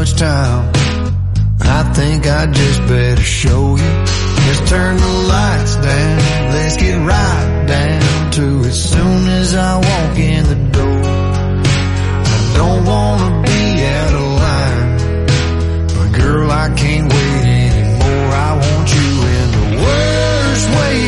much time. I think I just better show you. Just turn the lights down, let's get right down to it. Soon as I walk in the door, I don't wanna be out of line, but girl, I can't wait anymore. I want you in the worst way.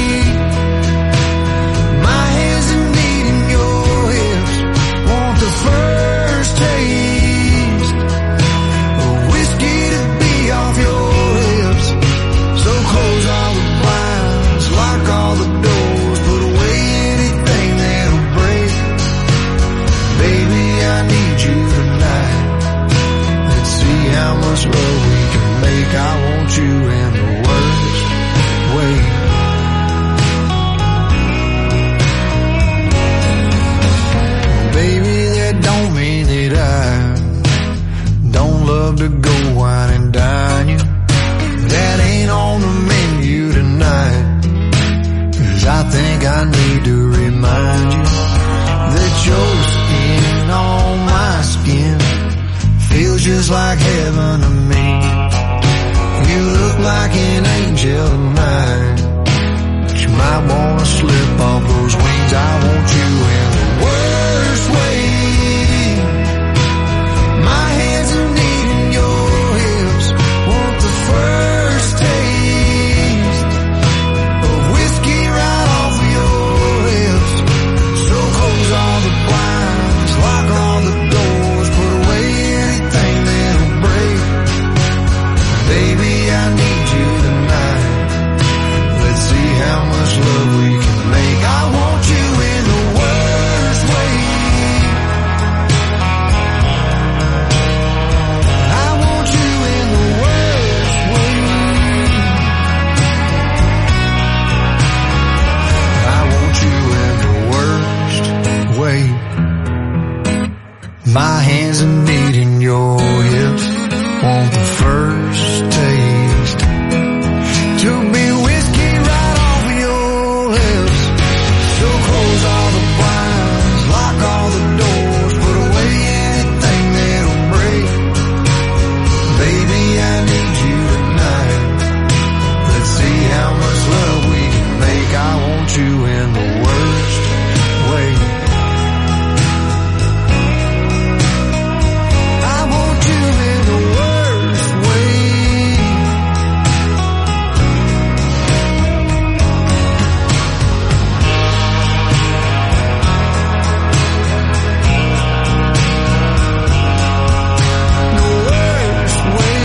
My hands are needing your hips, want the first taste of whiskey to be off your lips. So close all the blinds, lock all the doors, put away anything that'll break. Baby, I need you tonight. Let's see how much love we can make. I want you in the worst way. Baby, that don't mean that I don't love to go wine and dine you. That ain't on the menu tonight, 'cause I think I need to remind you that your skin on my skin feels just like heaven to me. You look like an angel tonight, but you might wanna slip off those wings. I want you in the worst way. My hands are needing your hips, want the first taste of whiskey right off of your lips. So close all the blinds, lock all the doors, put away anything that'll break. Baby, I need you tonight. Let's see how much love we can make. I want you in the worst way. I want you in the worst way. I want you in the worst way. My hands are needing your hips, want the first taste to be whiskey right off of your lips. So close all the blinds, lock all the doors, put away anything that'll break. Baby, I need you tonight. Let's see how much love we can make. I want you in the worst way. I want you in the worst way. The worst way.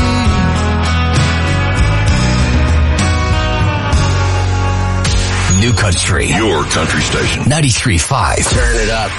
New Country. Your country station. 93.5. Turn it up.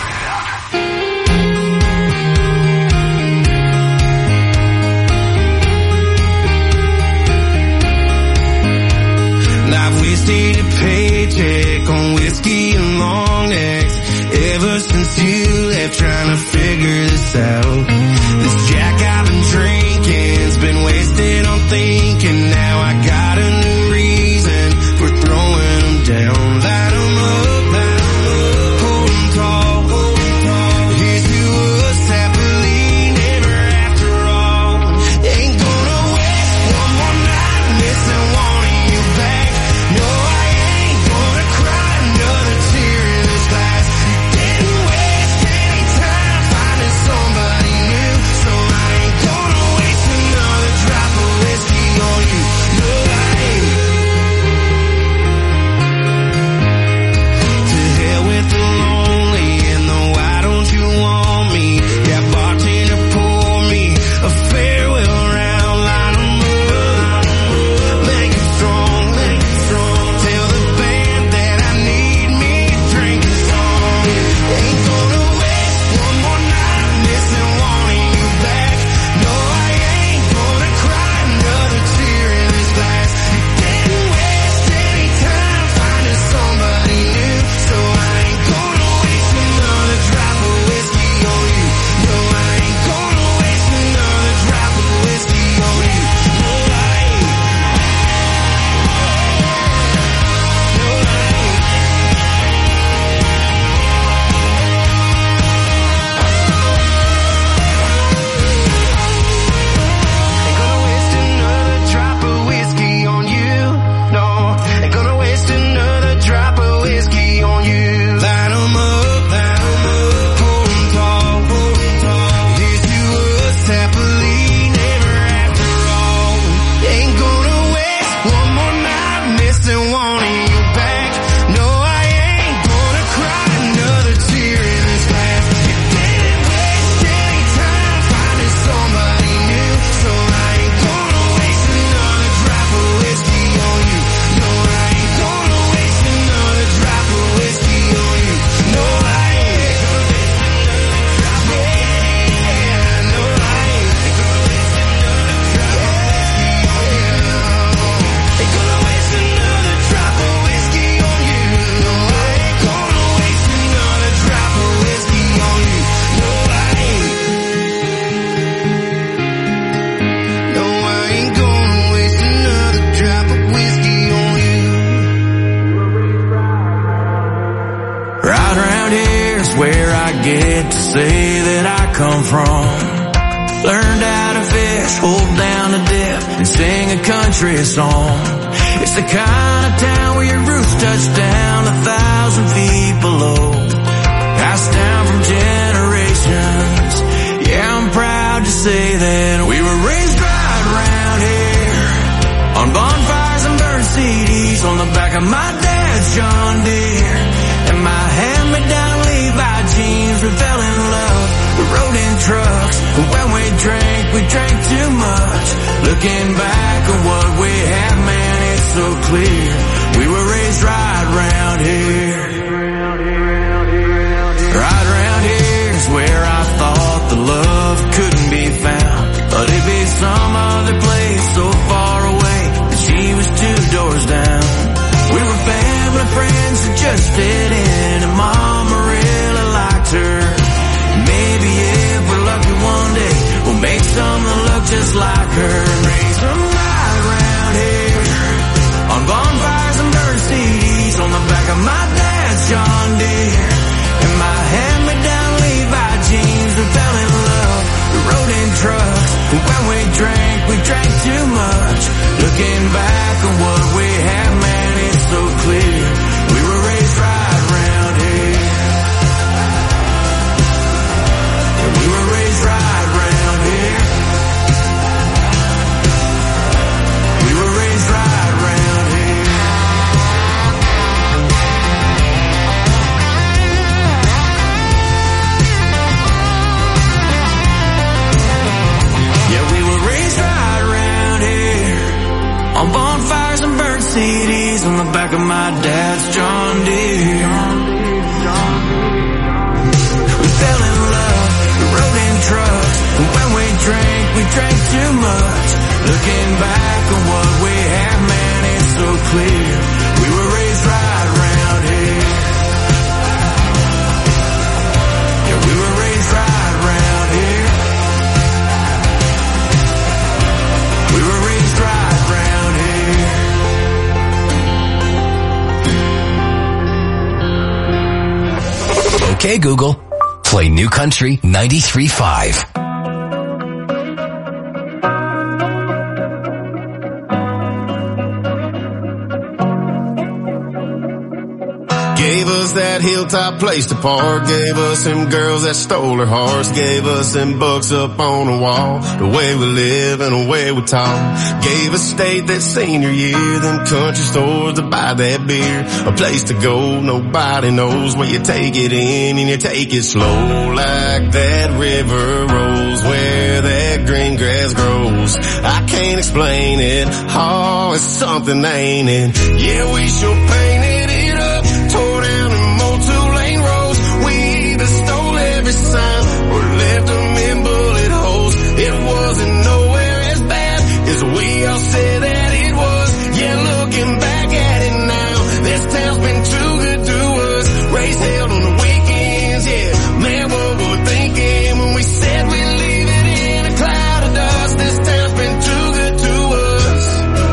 I've wasted a paycheck on whiskey and long necks ever since you left, trying to figure this out. This Jack I've been drinking's been wasted on thinking. Now I got a new reason for throwing them down. Light 'em up, hold 'em tall. Here's to us happily never after all. Ain't gonna waste one more night missing one of you back. No, I ain't gonna cry another come from. Learned how to fish, hold down a dip, and sing a country song. It's the kind of town where your roots touch down 1,000 feet below. Passed down from generations. Yeah, I'm proud to say that we were raised right around here. On bonfires and burnt CDs, on the back of my dad's John Deere. And my hand-me-down Levi jeans, we fell in love. We rode in trucks, and when we drank too much. Looking back at what we have, man, it's so clear. We were raised right around here. Right around here is where I thought the love couldn't be found. But it'd be some other place so far away that she was 2 doors down. We were family friends that just fit in, and Mama really liked her. Maybe if we're lucky one day, we'll make some that look just like her. Raise them right around here. On bonfires and burnt CDs, on the back of my dad's John Deere. And my hand-me-down Levi jeans, we fell in love. We rode in trucks, and when we drank too much. Looking back on what we have, man, it's so clear. We were raised right around here. Yeah, we were raised right around here. We were raised right around here. Yeah, we were raised right around here. On bonfires and burnt CDs, on the back of my dad's John Deere. We fell in love, we rode in trucks, and when we drank too much. Looking back on what we have, man, it's so clear. We were raised right around here. Yeah, we were raised right around here. We were raised right around here. Okay, Google, play New Country 93.5. Gave us that hilltop place to park. Gave us them girls that stole her hearts. Gave us them books up on the wall. The way we live and the way we talk. Gave us state that senior year. Them country stores to buy that beer. A place to go, nobody knows. Where you take it in and you take it slow. Like that river rolls where that green grass grows. I can't explain it. Oh, it's something, ain't it? Yeah, we sure painted it up. Tore down and mowed 2-lane roads. We either stole every sign or left them in bullet holes. It wasn't nowhere as bad as we all said that it was. Yeah, looking back at it now, this town's been too good to us. Race held on the weekends, yeah. Man, what were we thinking when we said we'd leave it in a cloud of dust? This town's been too good to us.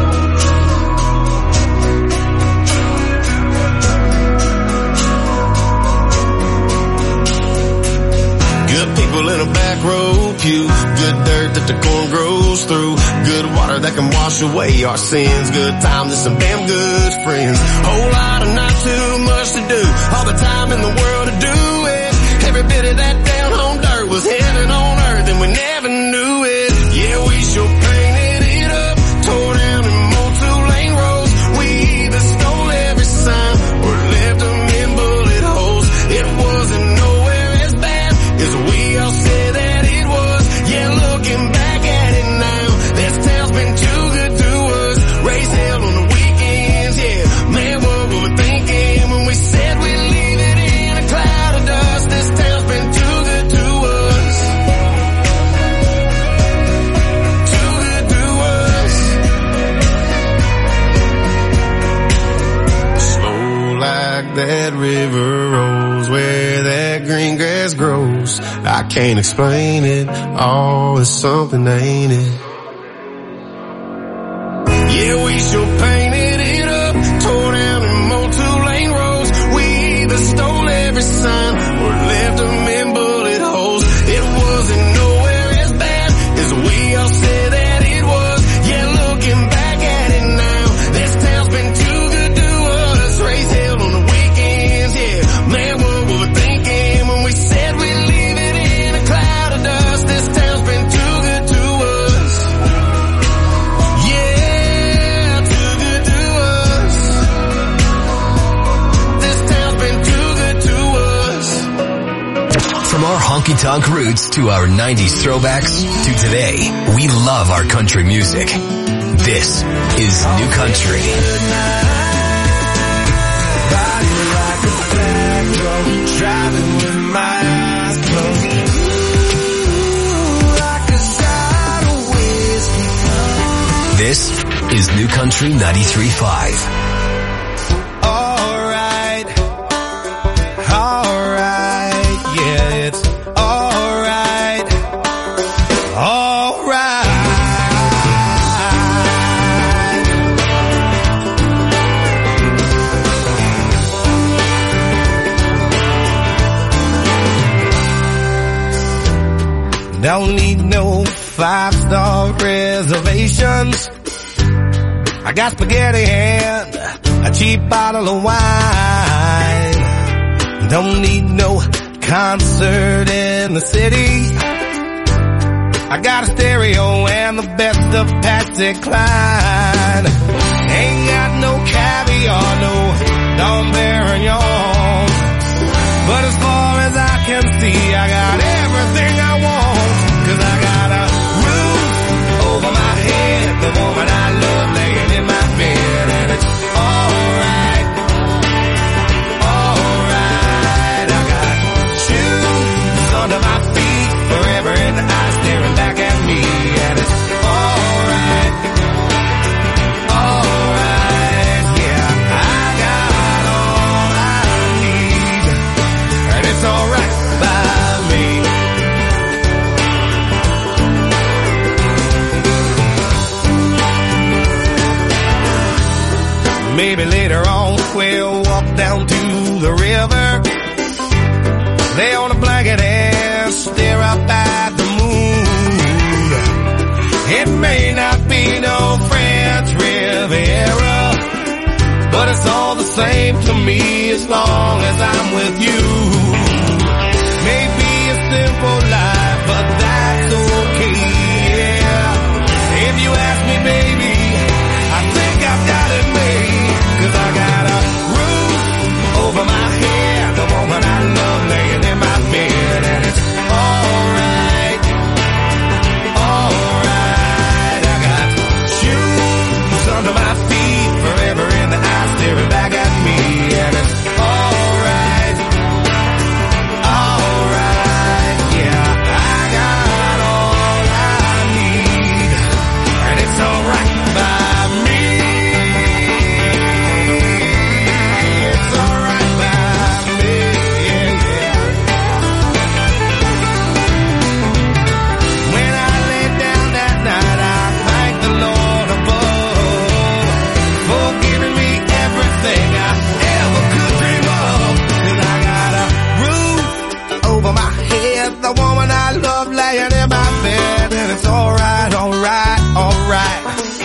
Good people in a back row pew. Good dirt that the corn grows through. Good water that can wash away our sins. Good times and some damn good friends. Whole lot of not too much to do. All the time in the world to do it. Every bit of that down home dirt was heaven on earth and we never knew it. Yeah, we sure painted it up. Tore down and mowed 2-lane roads. We either stole every sign or left them in bullet holes. It wasn't nowhere as bad as we all said that it was. Yeah, looking back at it now, this town's been too good to us. Race held on the weekends, yeah. Man, what were we thinking when we said we'd leave it in a cloud of dust? This town's been too good to us. Too good to us. Slow like that river rolls where that green grass grows. I can't explain it. Oh, it's something, ain't it? Yeah, we sure painted it up. Tore down and mowed 2-lane roads. We either stole every sign or left them in bullet holes. It was honky-tonk roots to our 90s throwbacks to today, we love our country music. This is New Country. Driving with my eyes closed. This is New Country 93.5. Alright, yeah, it's alright, alright. Don't need no 5-star reservations. I got spaghetti and a cheap bottle of wine. Don't need no concert in the city. I got a stereo and the best of Patsy Cline. Ain't got no caviar, no Dom Perignon. But as far as I can see, I got everything I want. 'Cause I got a roof over my head, the woman I love laying in my bed, and it's alright, alright. I got shoes under my feet, forever in the eyes staring back at me, and it's alright, alright, yeah. I got all I need, and it's alright by me. Maybe later on we'll walk down to the river, lay on a blanket and stare up at the moon. It may not be no French Riviera, but it's all the same to me as long as I'm with you. Maybe a simple life, but that's okay, yeah. If you ask me, baby, I think I've got it made. 'Cause I got a roof over my head, the woman I love laying in my bed, and it's alright, alright. I got shoes under my feet, forever in the eyes staring back at me, and it's alright, alright, yeah. I got all I need, and it's alright by me. The woman I love laying in my bed, and it's alright, alright, alright,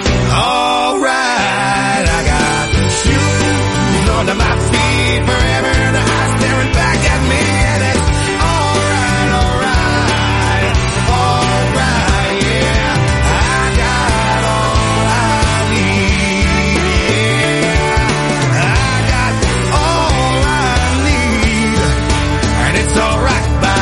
alright. I got shoes under my feet, forever in the eyes staring back at me, and it's alright, alright, alright, yeah. I got all I need, yeah. I got all I need, and it's alright by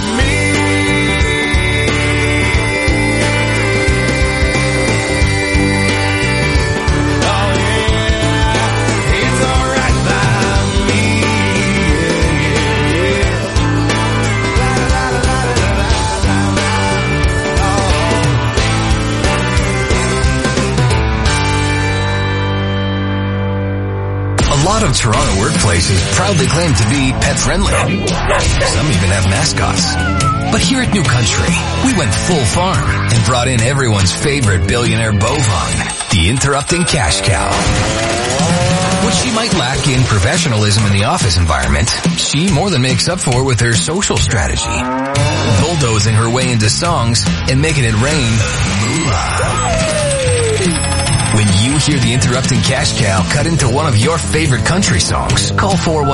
A lot of Toronto workplaces proudly claim to be pet-friendly. Some even have mascots. But here at New Country, we went full farm and brought in everyone's favorite billionaire bovine, the interrupting cash cow. What she might lack in professionalism in the office environment, she more than makes up for with her social strategy. Bulldozing her way into songs and making it rain moolah. When you hear the interrupting cash cow cut into one of your favorite country songs, call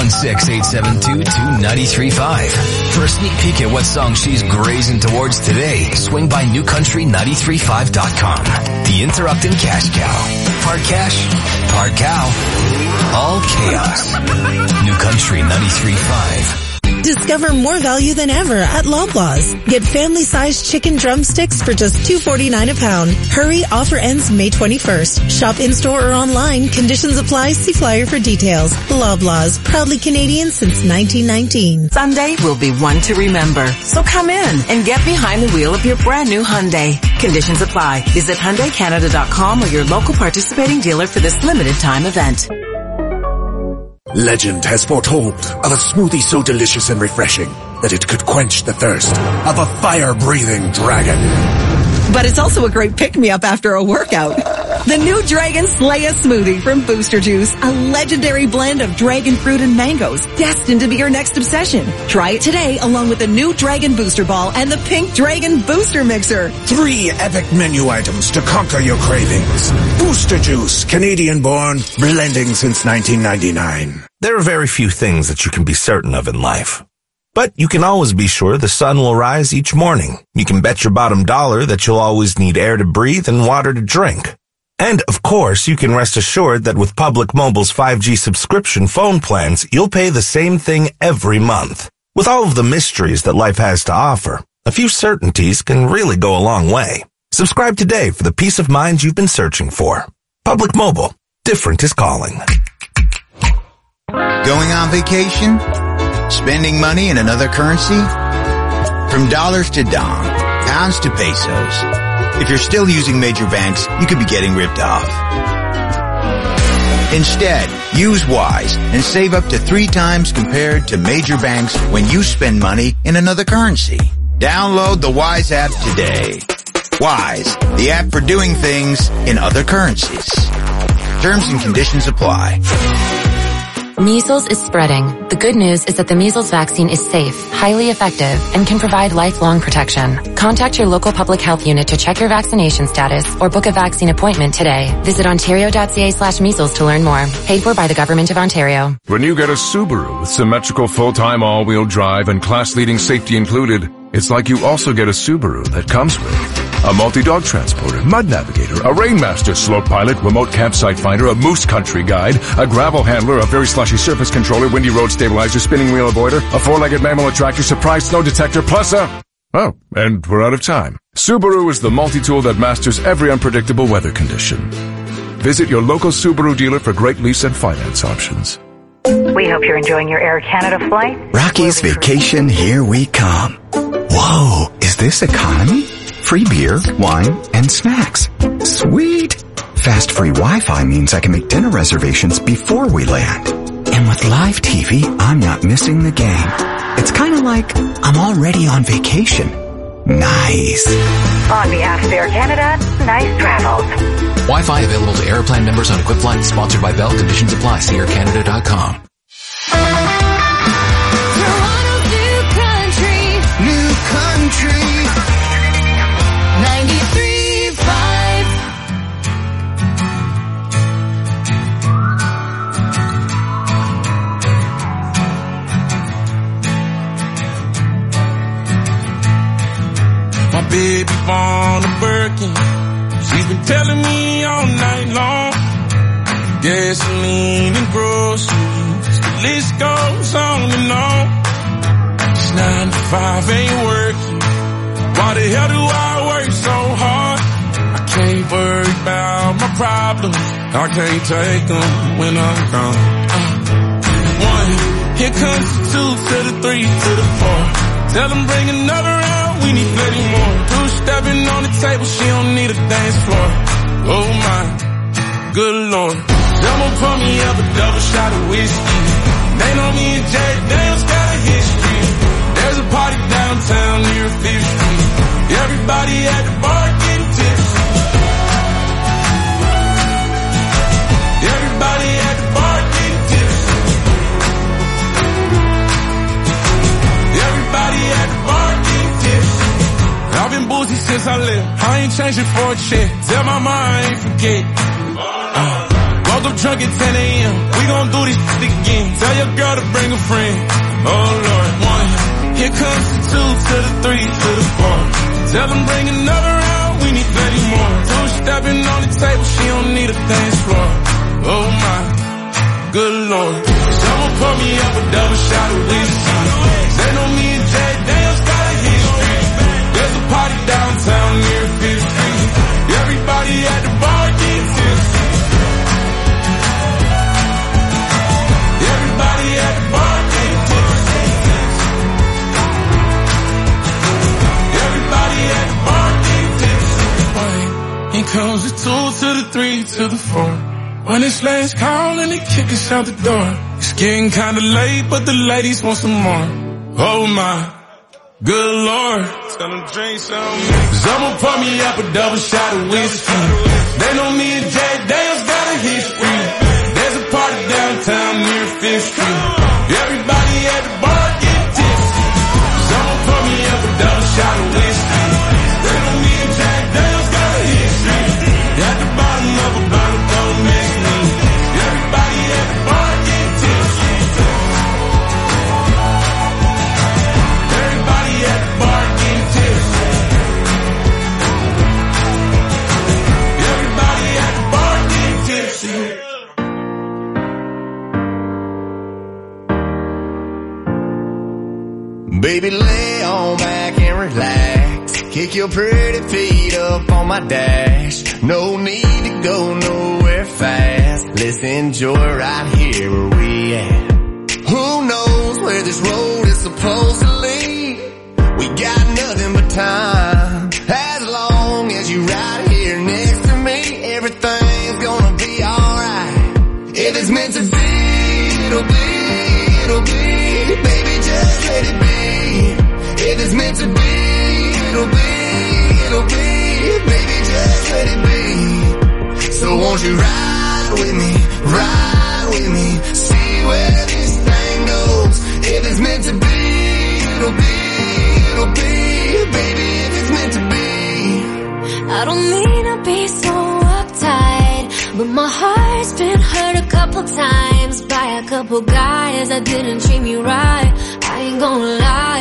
416-872-2935. For a sneak peek at what song she's grazing towards today, swing by newcountry935.com. The interrupting cash cow. Part cash, part cow, all chaos. New Country 93.5. Discover more value than ever at Loblaws. Get family-sized chicken drumsticks for just $2.49 a pound. Hurry, offer ends May 21st. Shop in-store or online. Conditions apply. See flyer for details. Loblaws, proudly Canadian since 1919. Sunday will be one to remember. So come in and get behind the wheel of your brand new Hyundai. Conditions apply. Visit HyundaiCanada.com or your local participating dealer for this limited time event. Legend has foretold of a smoothie so delicious and refreshing that it could quench the thirst of a fire-breathing dragon. But it's also a great pick-me-up after a workout. The new Dragon Slaya smoothie from Booster Juice, a legendary blend of dragon fruit and mangoes, destined to be your next obsession. Try it today along with the new Dragon Booster Ball and the Pink Dragon Booster Mixer. 3 epic menu items to conquer your cravings. Booster Juice, Canadian-born, blending since 1999. There are very few things that you can be certain of in life. But you can always be sure the sun will rise each morning. You can bet your bottom dollar that you'll always need air to breathe and water to drink. And, of course, you can rest assured that with Public Mobile's 5G subscription phone plans, you'll pay the same thing every month. With all of the mysteries that life has to offer, a few certainties can really go a long way. Subscribe today for the peace of mind you've been searching for. Public Mobile. Different is calling. Going on vacation? Spending money in another currency? From dollars to dong, pounds to pesos. If you're still using major banks, you could be getting ripped off. Instead, use Wise and save up to 3 times compared to major banks when you spend money in another currency. Download the Wise app today. Wise, the app for doing things in other currencies. Terms and conditions apply. Measles is spreading. The good news is that the measles vaccine is safe, highly effective, and can provide lifelong protection. Contact your local public health unit to check your vaccination status or book a vaccine appointment today. Visit ontario.ca/measles to learn more. Paid for by the Government of Ontario. When you get a Subaru with symmetrical full-time all-wheel drive and class-leading safety included, it's like you also get a Subaru that comes with a multi-dog transporter, mud navigator, a Rainmaster slope pilot, remote campsite finder, a moose country guide, a gravel handler, a very slushy surface controller, windy road stabilizer, spinning wheel avoider, a 4-legged mammal attractor, surprise snow detector, plus oh, and we're out of time. Subaru is the multi-tool that masters every unpredictable weather condition. Visit your local Subaru dealer for great lease and finance options. We hope you're enjoying your Air Canada flight. Rocky's Vacation, here we come. Whoa, is this economy? Free beer, wine, and snacks. Sweet! Fast free Wi-Fi means I can make dinner reservations before we land. And with live TV, I'm not missing the game. It's kind of like I'm already on vacation. Nice. On behalf of Air Canada, nice travels. Wi-Fi available to Airplan members on equipped flights. Sponsored by Bell. Conditions apply. See aircanada.com. Toronto's new country. 93.5. My baby born a Birkin. She's been telling me all night long. Gasoline and groceries, the list goes on and on. This 9 to 5 ain't working. Why the hell do I work so hard? I can't worry about my problems. I can't take them when I'm gone. 1, here comes the 2 to the 3 to the 4. Tell them bring another round, we need plenty more. 2 stepping on the table, she don't need a dance floor. Oh my, good lord. Someone pour me up a double shot of whiskey. They know me and Jay Daniels got a history. There's a party downtown near 5th Street. Everybody at the bar getting tipsy. Everybody at the bar getting tipsy. Everybody at the bar getting tipsy. I've been boozy since I left. I ain't changing for a check. Tell my mom I ain't forget. Woke up drunk at 10 a.m. We gon' do this again. Tell your girl to bring a friend. Oh Lord. 1, here comes the 2 to the 3 to the 4. Tell them bring another round, we need plenty more. 2 stepping on the table, she don't need a dance floor. Oh my, good lord. Someone pour me up a double shot of whiskey. comes the 2 to the 3 to the 4. When it's last call and they kick us out the door. It's getting kinda late, but the ladies want some more. Oh my, good Lord. Tell them drink some. Someone pour me up a double shot of whiskey. They know me and Jack Daniels got a history. There's a party downtown near 5th Street. Everybody at the bar get tipsy. Someone pour me up a double shot of whiskey. They know me and Jack Daniels got a history. At the bottom of a bottle, don't mess me. Everybody at the bar get tipsy. Everybody at the bar get tipsy. Everybody at the bar get tipsy. Baby, lay on back and relax. Kick your pretty feet up on my dash. No need to go nowhere fast. Let's enjoy right here where we at. Who knows where this road is supposed to lead? We got nothing but time. As long as you right here next to me, everything's gonna be alright. If it's meant to be, it'll be, it'll be. Baby, just let it be. If it's meant to be, it'll be, it'll be. Baby, just let it be. So won't you ride with me, see where this thing goes. If it's meant to be, it'll be, it'll be. Baby, if it's meant to be. I don't mean to be so uptight, but my heart's been hurt a couple times by a couple guys that didn't treat me right. I ain't gonna lie,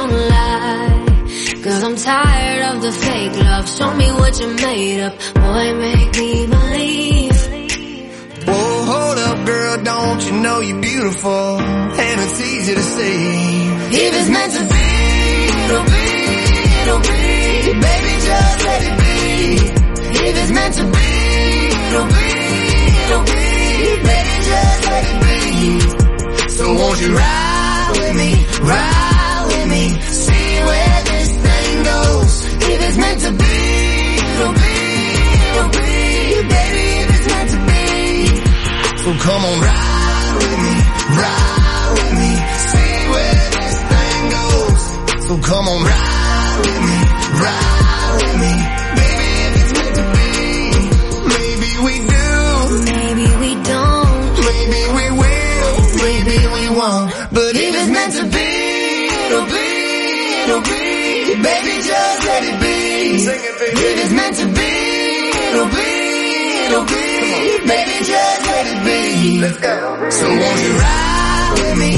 cause I'm tired of the fake love. Show me what you made up, boy, make me believe. Whoa, hold up, girl, don't you know you're beautiful? And it's easy to see. If it's meant to be, it'll be, it'll be. Baby, just let it be. If it's meant to be, it'll be, it'll be. Baby, just let it be. So won't you ride with me, see where this thing goes. If it's meant to be, it'll be, it'll be. Baby, if it's meant to be. So come on, ride with me, see where this thing goes. So come on, ride with me, baby, if it's meant to be. Maybe we do, maybe we don't, maybe we will, maybe we won't. But if it's meant to be, it'll be, it'll be. Baby, just let it be. Sing it, baby. If it's meant to be, it'll be, it'll be. Baby, just let it be. Let's go. So won't you ride with me,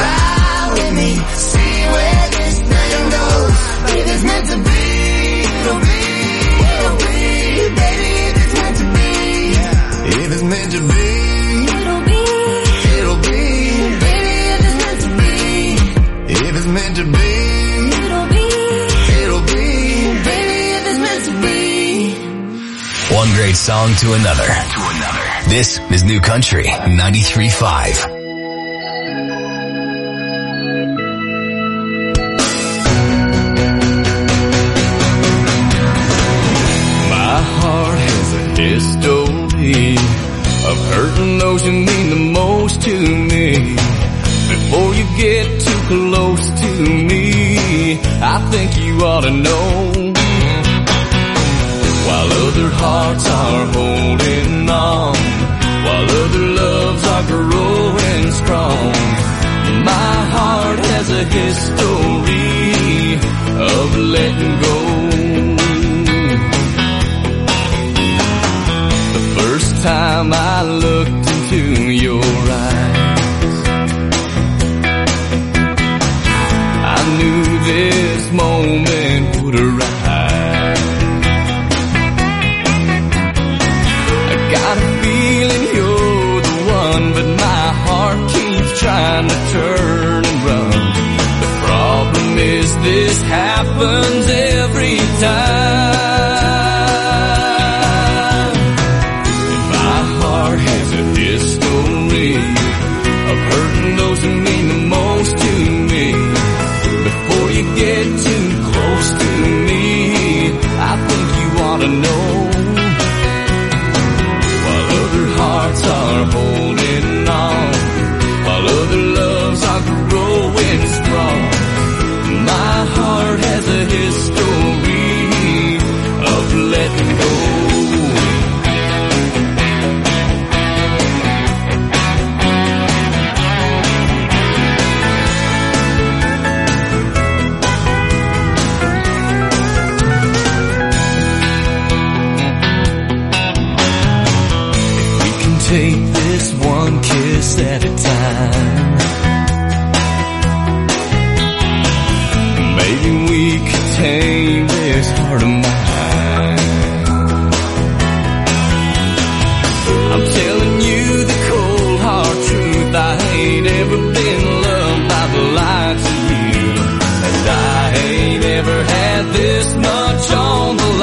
see where this thing goes. If it's meant to be, it'll be, it'll be. Baby, if it's meant to be, if it's meant to be, it'll be, it'll be. Baby, if it's meant to be, if it's meant to be, it'll be, it'll be. Baby, if it's meant to be. One great song to another. This is New Country 93.5. My heart has a history of hurting those who mean the most to me. Before you get too close to me, I think you ought to know. While other hearts are holding on, while other loves are growing strong, my heart has a history of letting go. The first time I looked into your eyes, I knew this moment would arise. I got a feeling you're the one, but my heart keeps trying to turn and run. The problem is this happens every time. And my heart has a history of hurting those who mean the most to me. Before you get too close to me, I think you ought to know. just one kiss at a time. Maybe we could tame this heart of mine. I'm telling you the cold hard truth, I ain't ever been loved by the likes of you, and I ain't ever had this much on the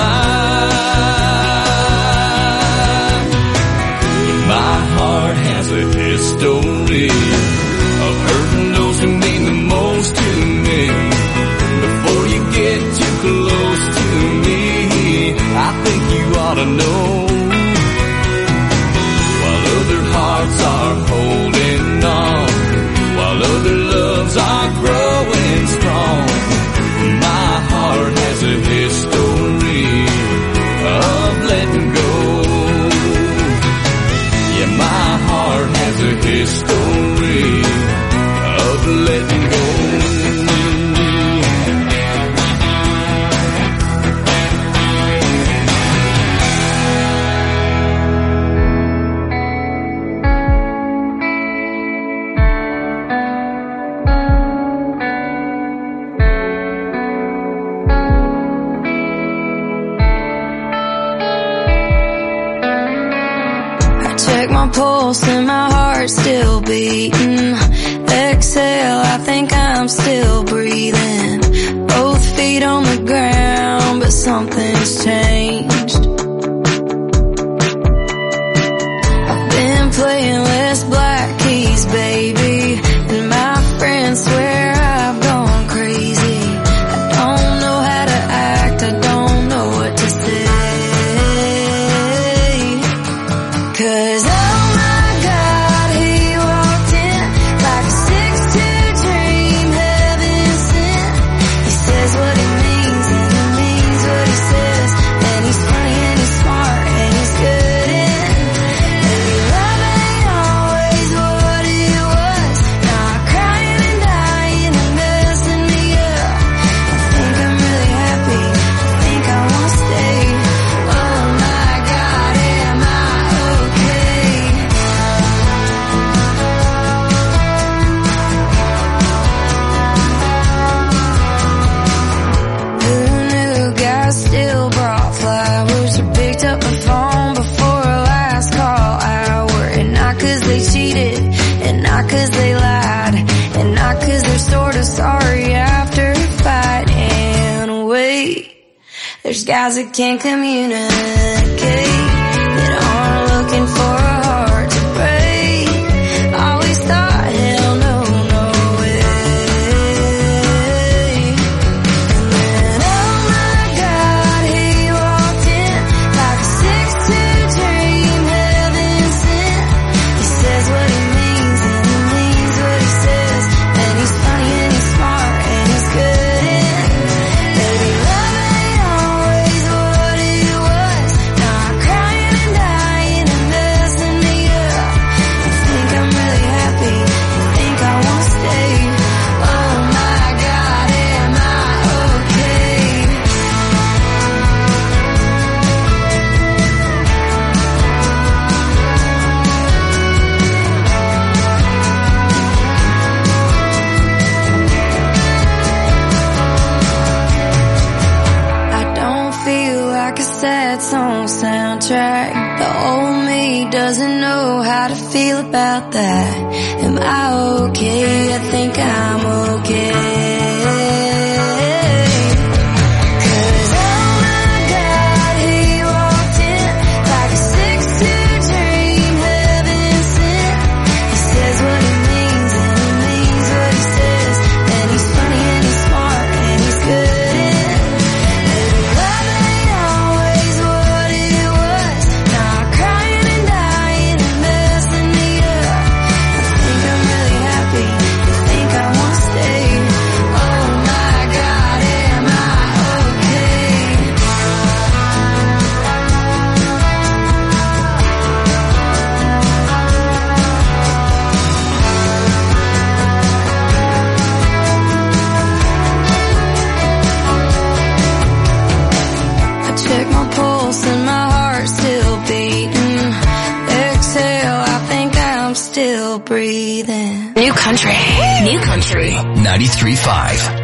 line. My heart has a history of hurting those who mean the most to me. Before you get too close to me, I think you ought to know. While other hearts are holding on, while other loves are growing strong, my heart has a history of letting go. Yeah, my heart has a history of letting go. Check my pulse and my heart's still beating. Exhale, I think I'm still breathing. Both feet on the ground, but something's changed. I've been playing less black keys, baby, and my friends swear I've gone crazy. I don't know how to act, I don't know what to say. 'Cause oh my God, he walked in like a 6'2" dream, heaven sent. He says what he means and he means what he says, and he's funny and he's smart and he's good in. Maybe love ain't always what it was. Now I'm crying and dying and messing me up. I think I'm really happy, I think I wanna stay. Oh my God, am I okay? Who knew guys still brought flowers or picked up the phone before a last call hour? And not 'cause they cheated, and not 'cause they lied, and not 'cause they're sorta sorry after a fight. And wait, there's guys that can't communicate, that aren't looking for a heart to break. Always thought, hell no, no way. And then oh my God, he walked in like a 6'2" dream, heaven sent. He says what he means and he means what he says, and he's funny and he's smart and he's good in. Maybe love ain't always what it was. Now I'm crying and dying and messing me up. I think I'm really happy, I think I wanna stay. Oh my God, am I okay? I don't feel like a sad song soundtrack. The old me doesn't know how to feel about that. Am I okay? I think I'm okay. 'Cause oh my God, he walked in like a 6'2" dream, heaven sent. He says what he means and he means what he says, and he's funny and he's smart and he's good in. Maybe love ain't always what it was. Now I'm crying and dying and messing me up. I think I'm really happy, I think I wanna stay. country. New country. 93.5.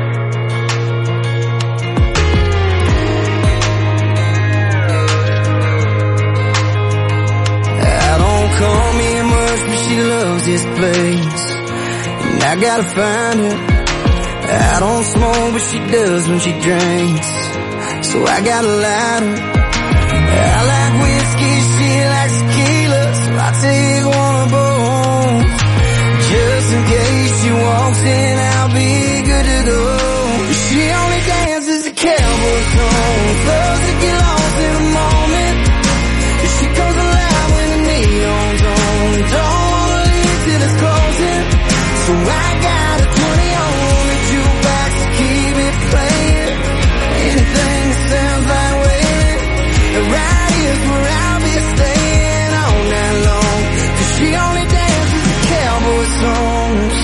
Call me much, but she loves this place, and I gotta find her. I don't smoke, but she does when she drinks, so I gotta light her. I like whiskey, she likes tequila, so I take one of both. Just in case she walks in, I'll be good to go. She only dances a cowboy song, loves to get lost in a moment. She comes alive when the neon's on. Don't wanna leave till it's closing, so I got a 20 on the jukebox to keep it playing. Anything that sounds like waiting, right here's where I'll be staying all night long. 'Cause she only dances the cowboy songs.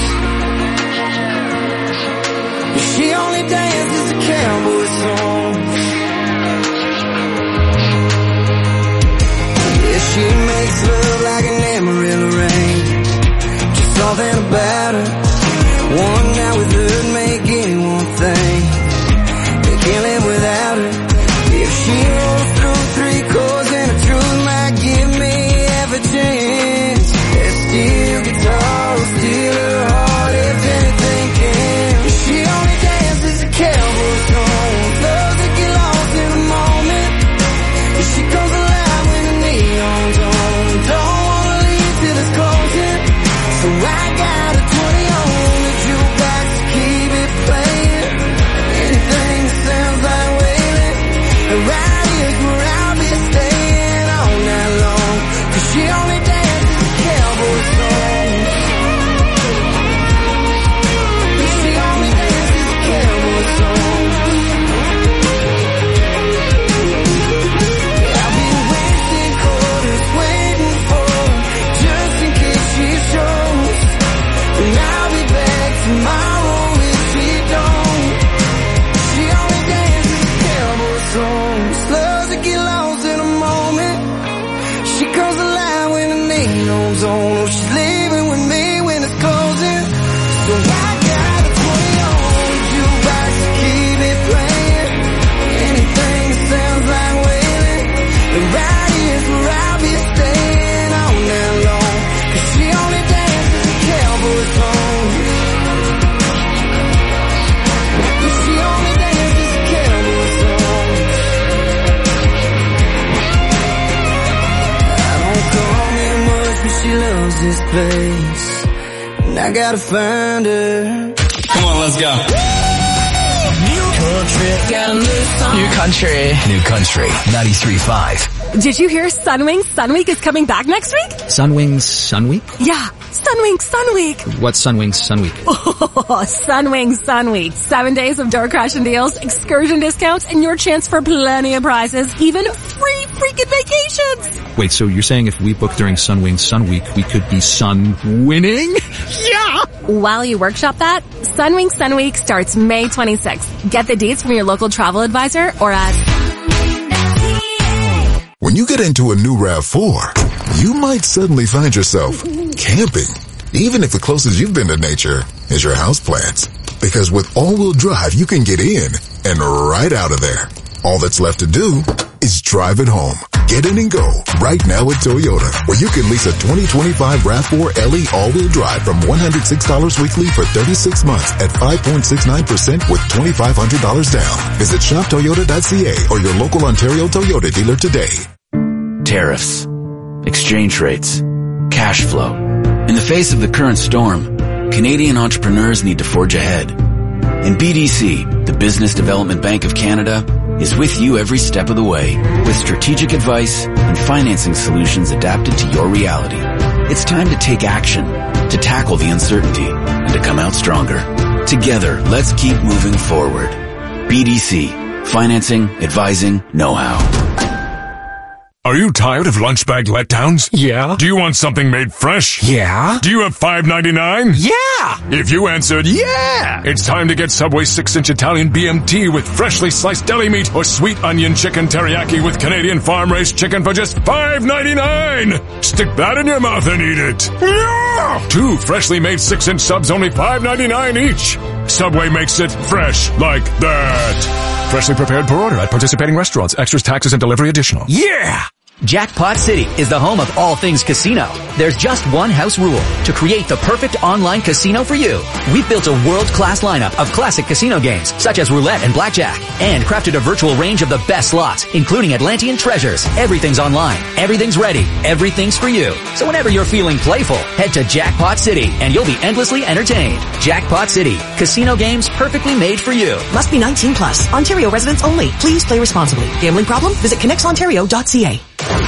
She only dances the cowboy songs. She makes love like an Amarillo rain. Just something about her. One night with her make anyone think they can't live without her. If she rolls through 3 chords and the truth might give me half a chance. That steel guitar will steal her heart if anything can. She only dances a cowboy song, loves to get lost in the moment. She comes alive when the neon's on. Don't wanna leave till it's closing, so I got a 20 on the jukebox to keep it playing. Anything that sounds like wailing, right here's where I'll be staying all night long. 'Cause she only dances the cowboy songs. She only dances the cowboy songs. I'll be wasting quarters waiting for her, just in case she shows. And I'll be back tomorrow if she don't. She only dances the cowboy songs, loves to get lost in a moment. She comes alive when the neon's on. Oh, she's leaving with me when it's closing, so I got a 20 on the jukebox to keep it playing. Anything that sounds like wailing, and right here's where I'll be staying all night long. 'Cause she only dances the cowboy songs. She only dances the cowboy songs. I don't call me much, but she loves this place, and I gotta find her. Come on, let's go. New country. New country. 93.5. Did you hear Sunwing Sun Week is coming back next week? Sunwing Sun Week? Yeah, Sunwing Sun Week. What's Sunwing Sun Week? Oh, Sunwing Sun Week. 7 days of door crashing deals, excursion discounts, and your chance for plenty of prizes, even free freaking vacations. Wait, so you're saying if we book during Sunwing Sun Week, we could be sun winning? Yeah! While you workshop that, Sunwing Sun Week starts May 26th. Get the dates from your local travel advisor or at... When you get into a new RAV4, you might suddenly find yourself camping, even if the closest you've been to nature is your houseplants. Because with all-wheel drive, you can get in and right out of there. All that's left to do is drive it home. Get in and go right now at Toyota, where you can lease a 2025 RAV4 LE all-wheel drive from $106 weekly for 36 months at 5.69% with $2,500 down. Visit shoptoyota.ca or your local Ontario Toyota dealer today. Tariffs, exchange rates, cash flow. In the face of the current storm, Canadian entrepreneurs need to forge ahead. And BDC, the Business Development Bank of Canada, is with you every step of the way with strategic advice and financing solutions adapted to your reality. It's time to take action, to tackle the uncertainty, and to come out stronger. Together, let's keep moving forward. BDC, financing, advising, know-how. Are you tired of lunch bag letdowns? Yeah. Do you want something made fresh? Yeah. Do you have $5.99? Yeah. If you answered yeah, it's time to get Subway 6-inch Italian BMT with freshly sliced deli meat or sweet onion chicken teriyaki with Canadian farm-raised chicken for just $5.99. Stick that in your mouth and eat it. Yeah. 2 freshly made 6-inch subs, only $5.99 each. Subway makes it fresh like that. Freshly prepared per order at participating restaurants. Extras, taxes, and delivery additional. Yeah. Jackpot City is the home of all things casino. There's just one house rule: to create the perfect online casino for you. We've built a world-class lineup of classic casino games, such as roulette and blackjack, and crafted a virtual range of the best slots, including Atlantean treasures. Everything's online. Everything's ready. Everything's for you. So whenever you're feeling playful, head to Jackpot City, and you'll be endlessly entertained. Jackpot City. Casino games perfectly made for you. Must be 19 plus. Ontario residents only. Please play responsibly. Gambling problem? Visit connectsontario.ca.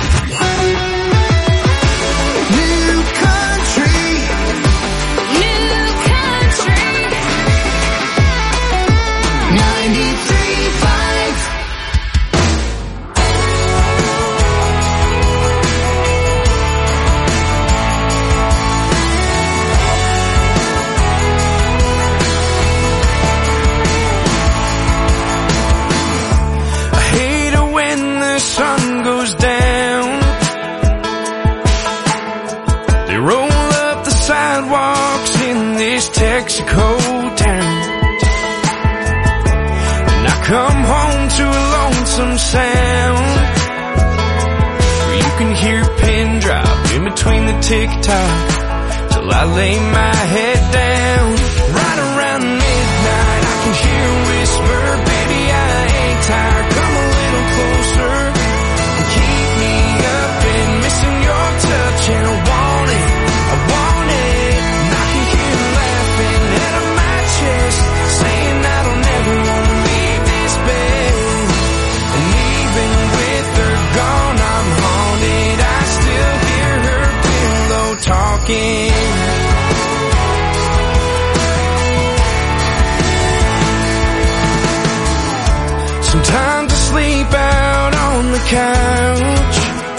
Mexico town, and I come home to a lonesome sound where you can hear a pin drop in between the tick-tock till I lay my head down. Right around midnight I can hear a whisper, baby I ain't tired, come a little closer and keep me up and missing your touch, and I want it, I want it, and I can hear you laughing out of my chest, saying I don't ever want to leave this bed. And even with her gone I'm haunted, I still hear her pillow talking. Sometimes I sleep out on the couch,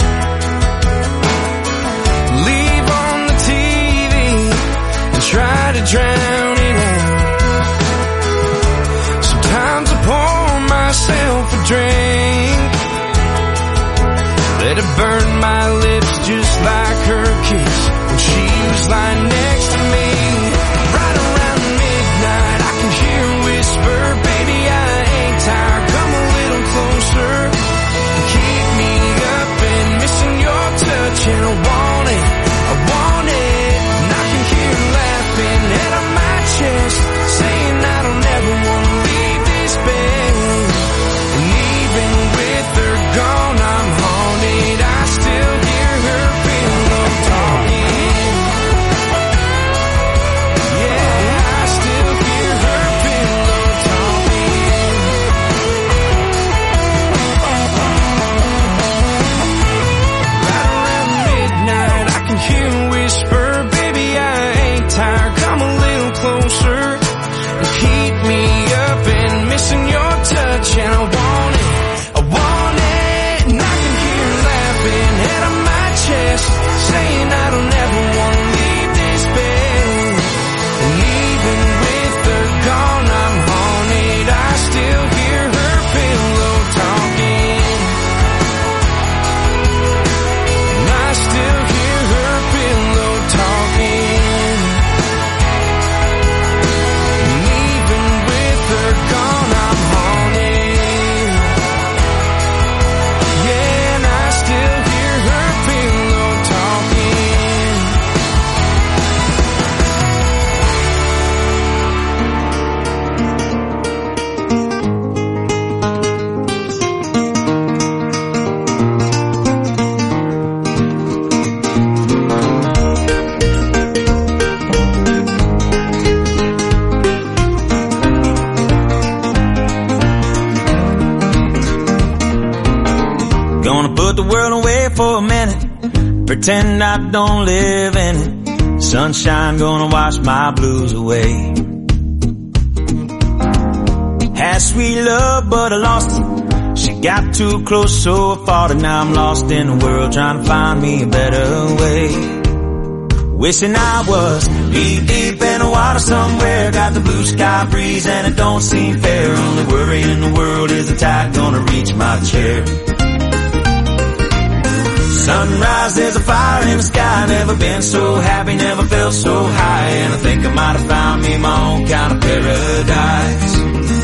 leave on the TV and try to drown it out. Sometimes I pour myself a drink, let it burn my lips just like her kiss when she was lying next to me. Right around midnight I can hear her whisper, baby I ain't tired, come a little closer and keep me up and missing your touch, and I want it, I want it, and I can hear her laughing out of my chest, saying I don't ever want to leave this bed. And even with her gone I'm haunted, I still hear her pillow talking. Yeah, I still hear her pillow talking. Right around midnight I can hear her whisper, baby I ain't tired, come a little closer and keep me up and missing your touch, and I want it, I want it, and I can hear her laughing out of my chest, saying I don't ever want to leave this bed. And even with her gone I'm haunted, I still hear her pillow talking. And I still hear her pillow talking. And even with her gone I'm haunted. Yeah, and I still hear her pillow talking. Gonna put the world away for a minute, pretend I don't live in it. Sunshine gonna wash my blues away. Had sweet love but I lost it. She Got too close, so I fought it. Now I'm lost in the world, trying to find me a better way. Wishing I was deep in the water somewhere. Got the blue sky breeze and it don't seem fair. Only worry in the world is the tide gonna reach my chair. Sunrise, there's a fire in the sky. Never been so happy, never felt so high. And I think I might have found me my own kind of paradise.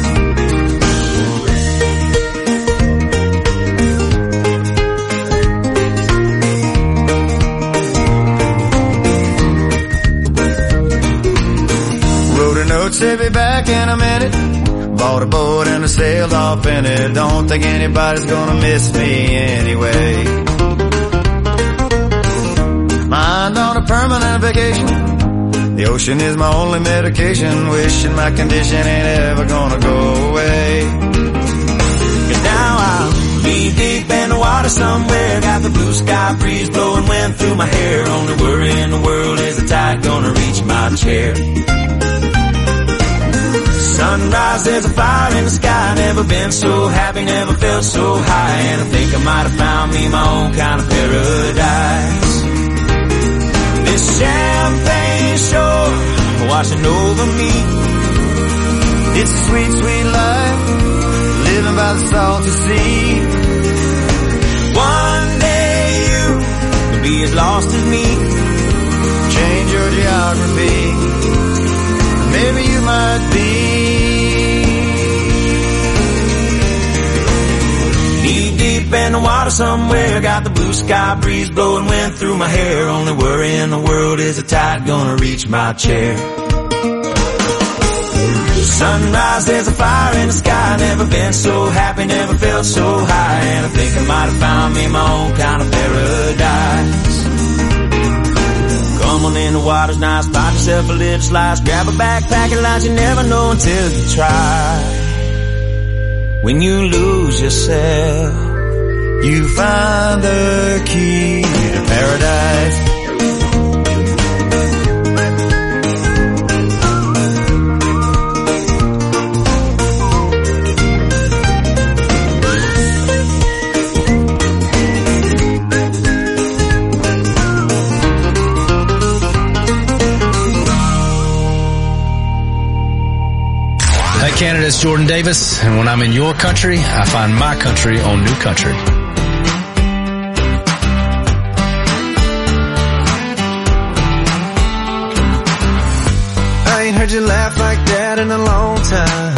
Said be back in a minute. Bought a boat and I sailed off in it. Don't think anybody's gonna miss me anyway. Mind on a permanent vacation. The ocean is my only medication. Wishing my condition ain't ever gonna go away. 'Cause now I'll be deep in the water somewhere. Got the blue sky breeze blowing wind through my hair. Only worry in the world is the tide gonna reach my chair. Sunrise, there's a fire in the sky. Never been so happy, never felt so high. And I think I might have found me my own kind of paradise. This champagne shore washing over me. It's a sweet, sweet life, living by the salty sea. One day you will be as lost as me. Change your geography, maybe you might be. Deep in the water somewhere. Got the blue sky breeze blowing wind through my hair. Only worry in the world is the tide gonna reach my chair. Sunrise, there's a fire in the sky. Never been so happy, never felt so high. And I think I might have found me my own kind of paradise. Come on in, the water's nice. Buy yourself a little slice. Grab a backpack and lunch. You never know until you try. When you lose yourself, you find the key to paradise. Hey Canada, it's Jordan Davis, and when I'm in your country, I find my country on New Country. I ain't heard you laugh like that in a long time.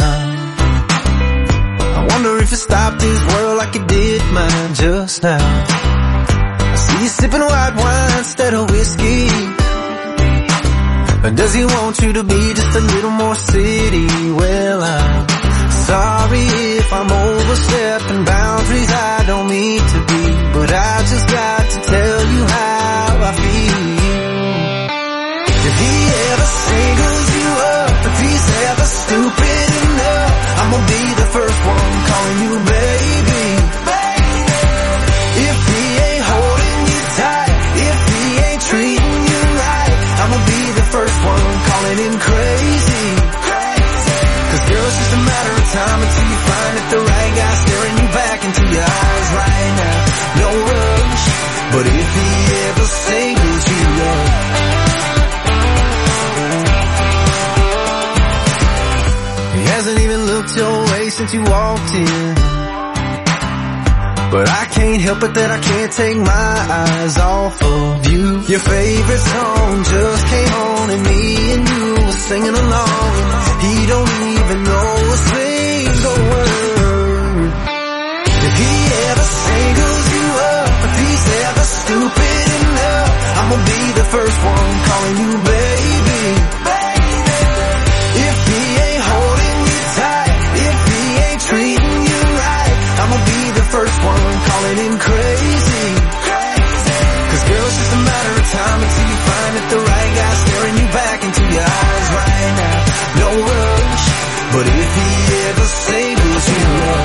I wonder if it stopped this world like it did mine just now. I see you sipping white wine instead of whiskey. Or does he want you to be just a little more city? Well, I'm sorry if I'm overstepping boundaries I don't mean to be, but I just got to tell you how I feel. If he ever singles you up, if he's ever stupid enough, I'm gonna be the first one calling you baby. If he ain't holding you tight, if he ain't treating you right, I'm gonna be the first one calling him crazy. Cause girl, it's just a matter of time until you find that the right guy staring you back into your eyes right now. No rush, but if he ever singles you up, he hasn't even looked your way since you walked in. But I can't help it that I can't take my eyes off of you. Your favorite song just came on and me and you were singing along. He don't even know a single word. If he ever singles you up, if he's ever stupid enough, I'm gonna be the first one calling you baby. If he ain't holding you tight, if he ain't treating you right, I'm gonna be the first one calling him crazy. Cause girl, it's just a matter of time until you find that the right guy staring you back into your eyes right now. No rush, but if he ever singles you up,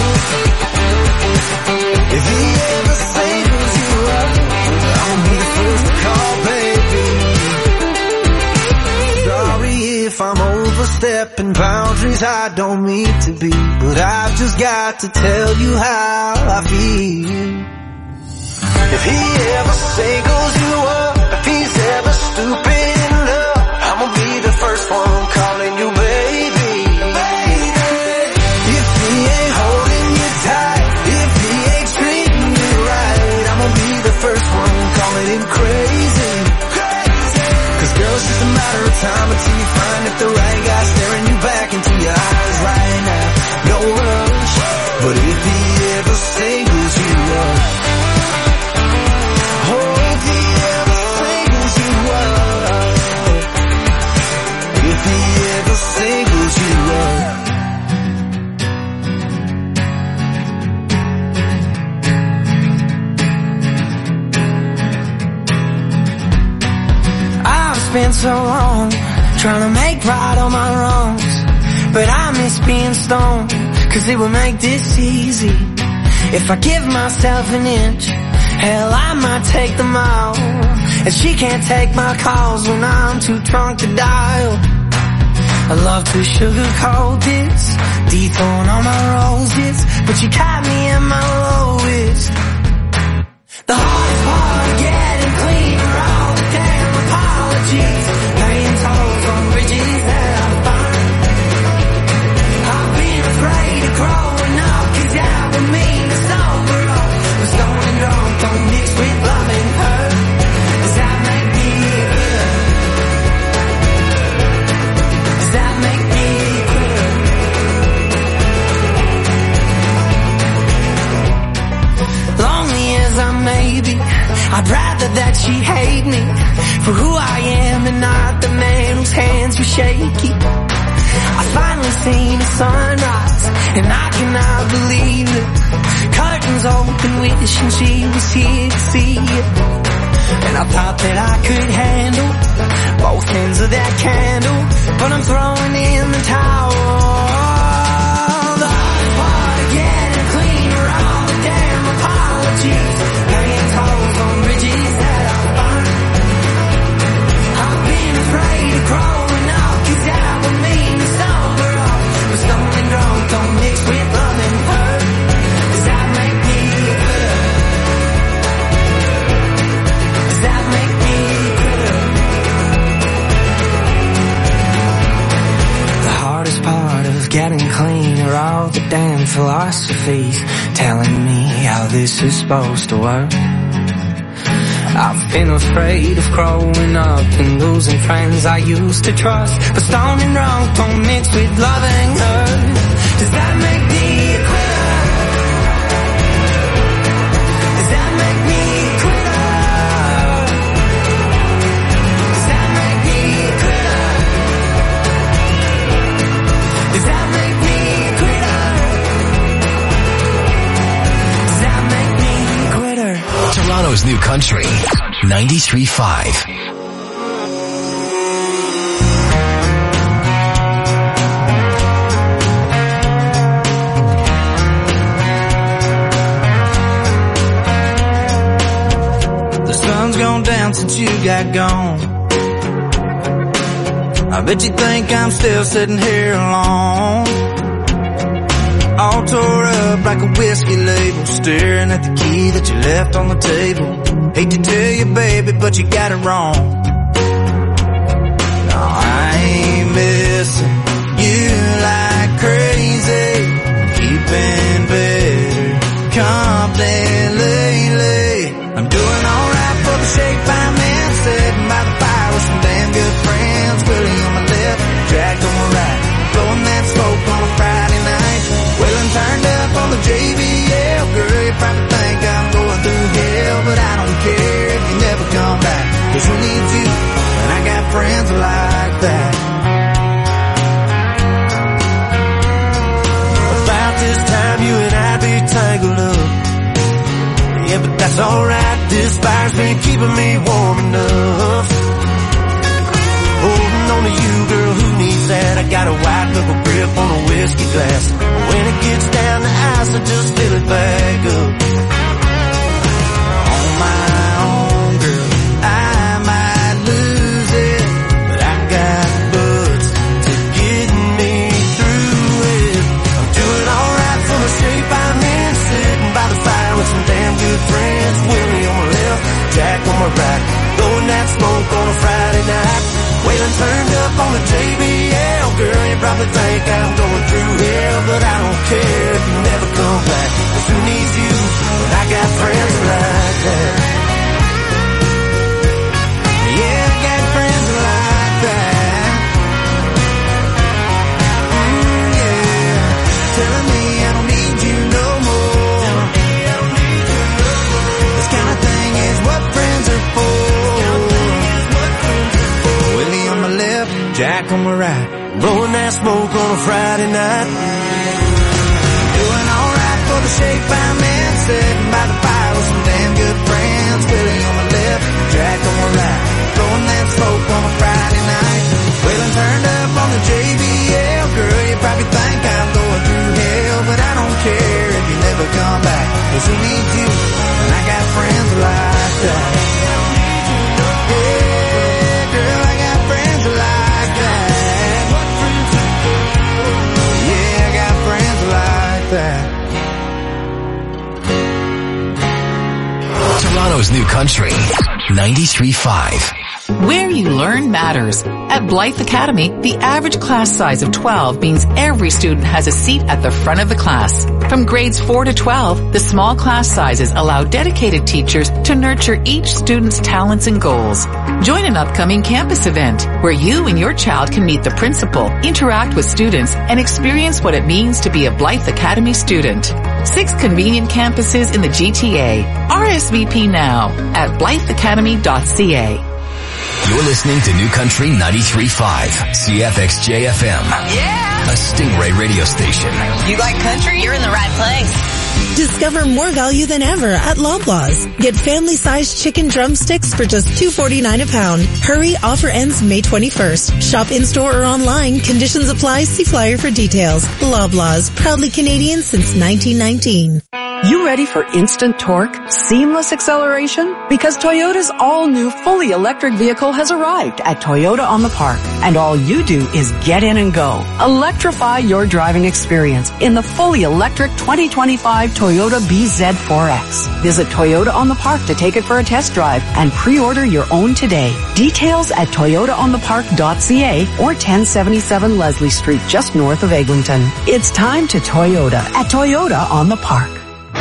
if he ever singles you up, I'll be the first to call baby. Sorry if I'm overstepping climbing palm trees I don't mean to be, but I've just got to tell you how I feel. If he ever singles you up, if he's ever stupid in love, I'ma be the first one calling you baby. If he ain't holding you tight, if he ain't treating you right, I'ma be the first one calling him crazy. Cause girl, it's just a matter of time until you find if the right guy staring you back into your eyes right now. No rush, but if he ever singles you up, singles you up. I've spent so long trying to make right all my wrongs, but I miss being stoned, cause it would make this easy. If I give myself an inch, hell, I might take the mile, and she can't take my calls when I'm too drunk to dial. I love to sugarcoat this, dethrone all my roses, but you caught me in my lowest. The hardest part of getting clean are all the damn apologies, paying tolls on bridges that I find. I've been afraid of growing up, cause that would mean to sober up, but stoned and drunk don't mix with loving her. Does that make me good? That make me quitter? Lonely as I may be, I'd rather that she hate me for who I am and not the man whose hands were shaky. I finally seen the sunrise and I cannot believe it. Curtains open, wishing she was here to see it. And I thought that I could handle both ends of that candle, but I'm throwing in the towel. The hardest part of getting clean are all the damn apologies, paying tolls on bridges that I find. I've been afraid of growing up, cause that would mean to sober up, but stoned and drunk don't mix with love and hurt. Does that make me bitter? Does that make me bitter? The hardest part of getting clean are all the damn philosophies telling me how this is supposed to work. I've been afraid of growing up and losing friends I used to trust, but stoned and drunk don't mix with loving her. Does that make me a quitter? Does that make me a quitter? Does that make me a quitter? Does that make me a quitter? Does that make me a quitter? Toronto's new country, 93.5. The sun's gone down since you got gone. I bet you think I'm still sitting here alone, all tore up like a whiskey label, staring at the key that you left on the table. Hate to tell you, baby, but you got it wrong. No, I ain't missing you like crazy, keeping better company lately. I'm doing alright for the shape I'm in, sitting by the fire with some damn good friends. Willie on my left, Jack on my right, blowing that smoke on a Friday night. Wheeling turned up on the JBL. Girl, you probably think I'm going through hell, but I don't care if you never come back, cause who needs you when I got friends like that? About this time you and I'd be tangled up, yeah, but that's alright. This fire's been keeping me warm enough. Holding on to you, girl, who needs that? I got a white knuckle grip on a whiskey glass. When it gets down to ice, I just fill it back up. On my own, girl, I might lose it, but I got buds to get me probably think I'm going through hell, but I don't care if you never come back. 'Cause who needs you when I got friends like that? Yeah, I got friends like that. Yeah, telling me I don't need you no more. This kind of thing is what friends are for. Willie on my left, Jack on my right, blowing that smoke on a Friday night. Doing alright for the shape I'm in, sitting by the fire with some damn good friends. Willie on my left, Jack on my right, blowing that smoke on a Friday night. Wailing turned up on the JBL, girl, you probably think I'm going through hell, but I don't care if you never come back. 'Cause who needs you when I got friends like that? Yeah, girl, I got friends like that. Yeah, I got friends like that. Toronto's new country, 93.5. Where you learn matters. At Blythe Academy, the average class size of 12 means every student has a seat at the front of the class. From grades 4 to 12, the small class sizes allow dedicated teachers to nurture each student's talents and goals. Join an upcoming campus event where you and your child can meet the principal, interact with students, and experience what it means to be a Blythe Academy student. 6 convenient campuses in the GTA. RSVP now at blytheacademy.ca. You're listening to New Country 93.5, CFXJ-FM. Yeah! A Stingray radio station. You like country? You're in the right place. Discover more value than ever at Loblaws. Get family-sized chicken drumsticks for just $2.49 a pound. Hurry, offer ends May 21st. Shop in-store or online. Conditions apply. See flyer for details. Loblaws, proudly Canadian since 1919. You ready for instant torque, seamless acceleration? Because Toyota's all-new fully electric vehicle has arrived at Toyota on the Park. And all you do is get in and go. Electrify your driving experience in the fully electric 2025 Toyota BZ4X. Visit Toyota on the Park to take it for a test drive and pre-order your own today. Details at toyotaonthepark.ca or 1077 Leslie Street just north of Eglinton. It's time to Toyota at Toyota on the Park.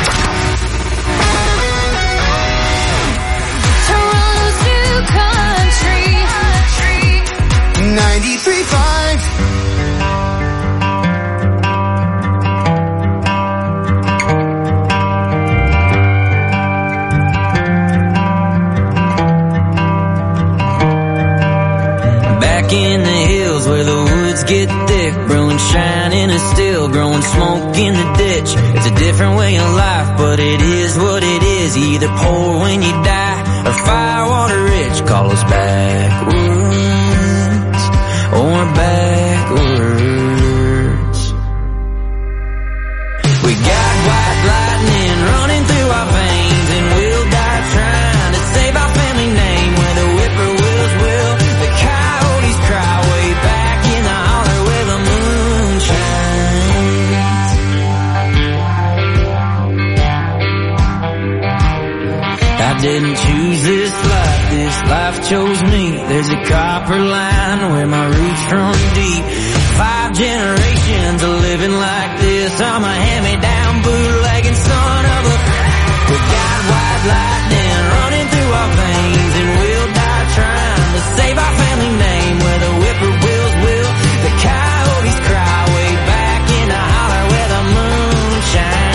Toronto's new country. 93.5. Back in the hills where the woods get thick, growing shine in a still, growing smoke in the ditch. It's a different way of life, but it is what it is. You either poor when you die or firewater rich. Call us backwoods or backwards. We got white lightning running through our veins, and we'll die trying to save our family name. Where the whippoorwills will, the coyotes cry way back in the holler where the moon shines. I didn't choose this life chose me. There's a copper line where my roots run deep. 5 generations of living like this. I'm a hand-me-down bootlegging son of a... We got white lightning running through our veins, and we'll die trying to save our family name. Where the whippoorwills will, the coyotes cry way back in the holler where the moon shines.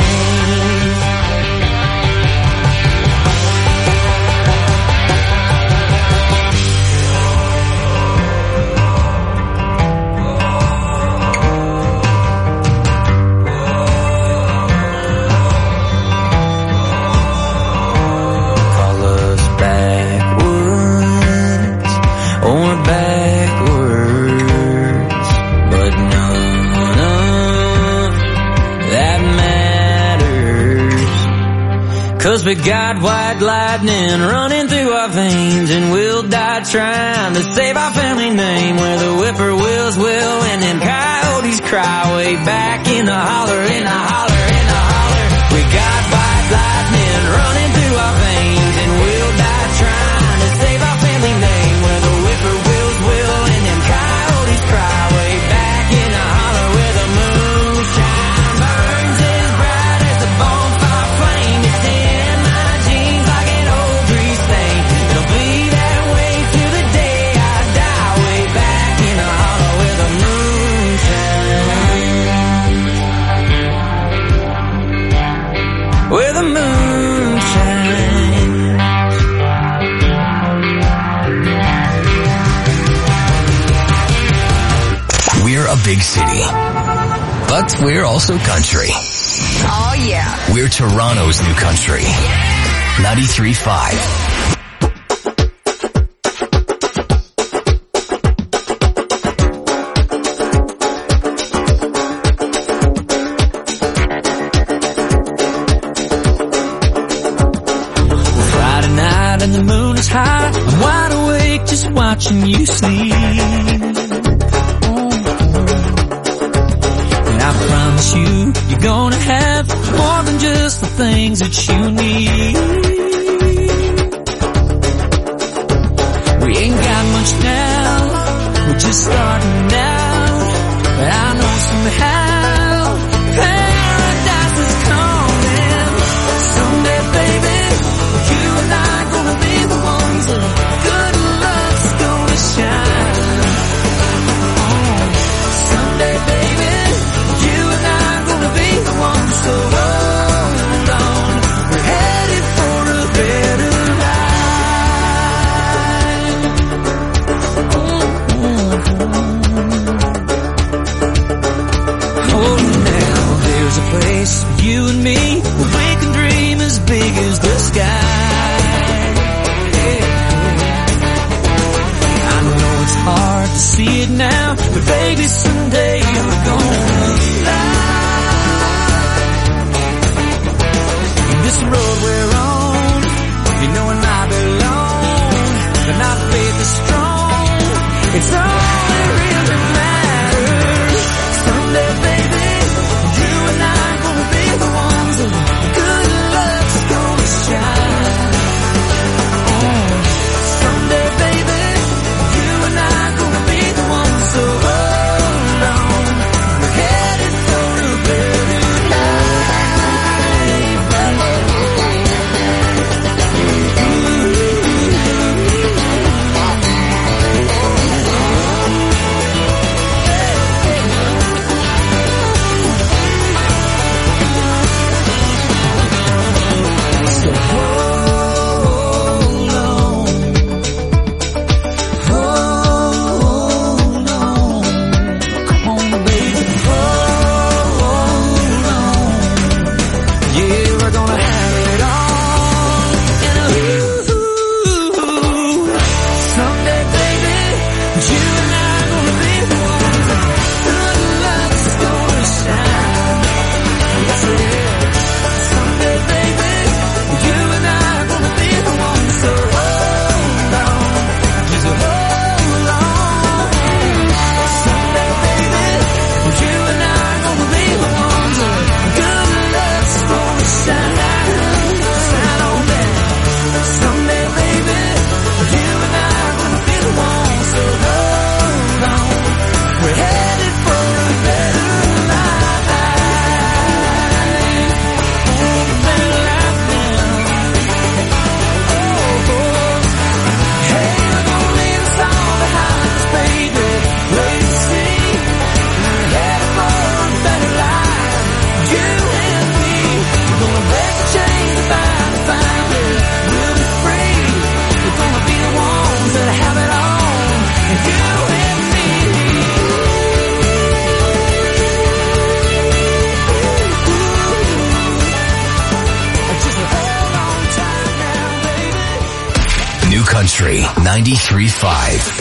Cause we got white lightning running through our veins, and we'll die trying to save our family name. Where the whippoorwills will, and them coyotes cry way back in the holler, in the holler, in the holler. We got white lightning running through our veins, and we'll die trying to save our family name. Where the whippoorwills will, and them coyotes cry way back But we're also country. Oh, yeah. We're Toronto's new country. 93.5. And the moon is high, I'm wide awake just watching you sleep. And I promise you, you're gonna have more than just the things that you need. We ain't got much now, we're just starting out, but I know somehow paradise is coming. Someday, baby, you and I gonna be the ones that good luck's gonna shine. Oh, someday, baby, you and I gonna be the ones. So hold on, we're headed for a better life. Oh, now there's a place for you and me where we can dream as big as the sky. Hard to see it now, but baby, someday you're gonna fly. In this road we're on, you know and I belong, but our faith is strong. It's all that really matters. Someday, baby, you and I gonna be the ones that good luck's gonna shine. Oh, someday, baby, so hold on, we're headed for a better So hold on. Country 93.5.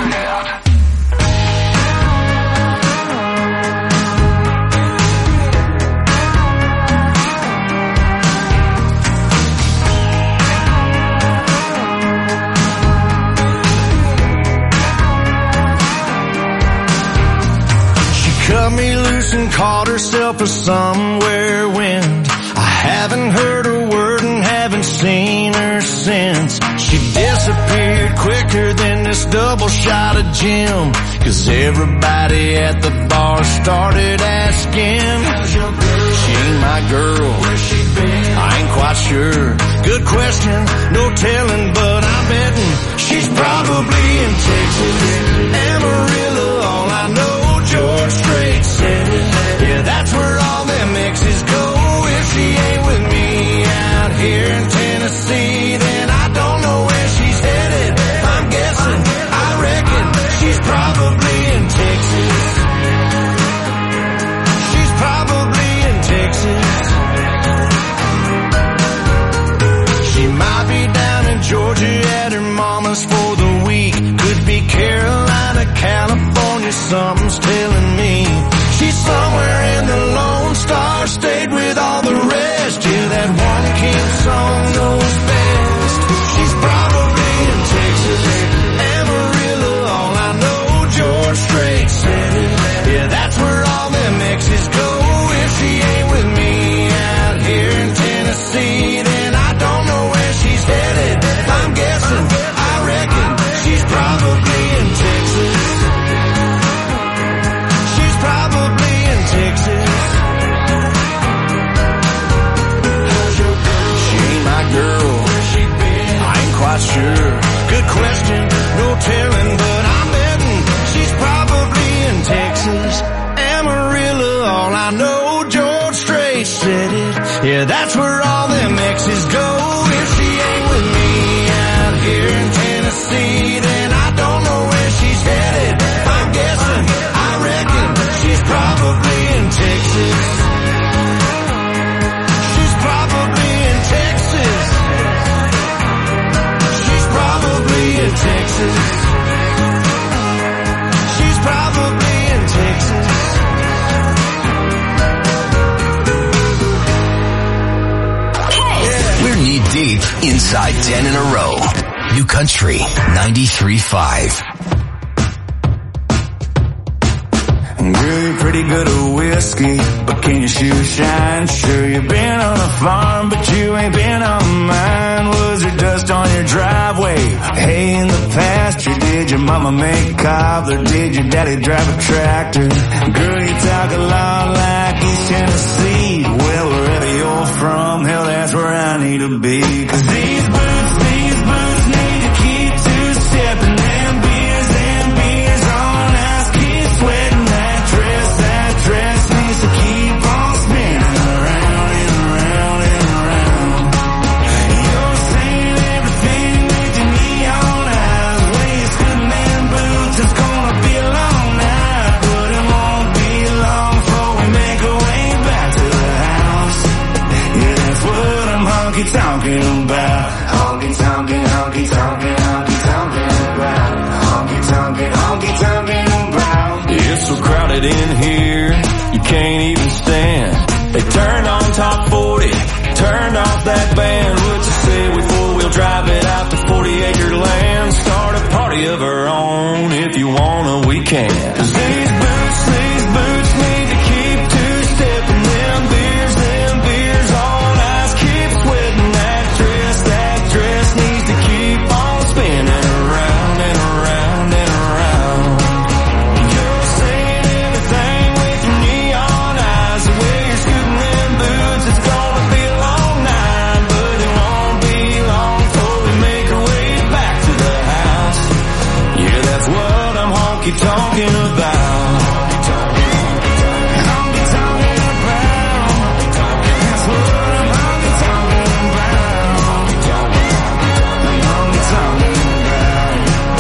Cut me loose and caught herself a somewhere wind. I haven't heard a word and haven't seen her since. She disappeared quicker than this double shot of gin. 'Cause everybody at the bar started asking, how's your girl? She ain't my girl. Where's she been? I ain't quite sure. Good question, no telling, but I'm betting she's probably in Texas. Amarillo, all I know, George Strait said it. Yeah, that's where all them exes go. If she ain't with me out here in Tennessee, then I don't know where she's headed. I'm guessing, I reckon she's probably in Texas. She's deep, inside 10 in a row. New Country 93.5. Girl, you're pretty good at whiskey, but can your shoes shine? Sure, you've been on a farm, but you ain't been on mine. Was there dust on your driveway? Hay in the pasture? Did your mama make cobbler? Did your daddy drive a tractor? Girl, you talk a lot like East Tennessee. Well, wherever you're from, hell, that's where I need to be. 'Cause these boots need to keep two-stepping. Them beers on ice, keep sweating. That dress needs to keep on spinning around and around and around. You're saying everything with your neon eyes. Wasting them boots, it's gonna be a long night, but it won't be long before we make our way back to the house. Yeah, that's what I'm honky-tonking about. Honky-tonking, honky-tonking, honky-tonking about. Honky-tonking, honky-tonking about. It's so crowded in here, you can't even stand. They turned on top 40, turned off that band. What you say we four-wheel drive it out to 40-acre land? Start a party of our own, if you wanna, we can. 'Cause these boots need to keep two-stepping. Them beers on ice, keep sweating. That dress needs to keep on spinning around and around and around. You're saying everything with your neon eyes. The way you're scooting them boots, it's gonna be a long night, but it won't be long before we make our way back to the house. Yeah, that's what I'm honky-tonking about. Honky-tonking about. That's what I'm honky-tonking about. Honky-tonking about.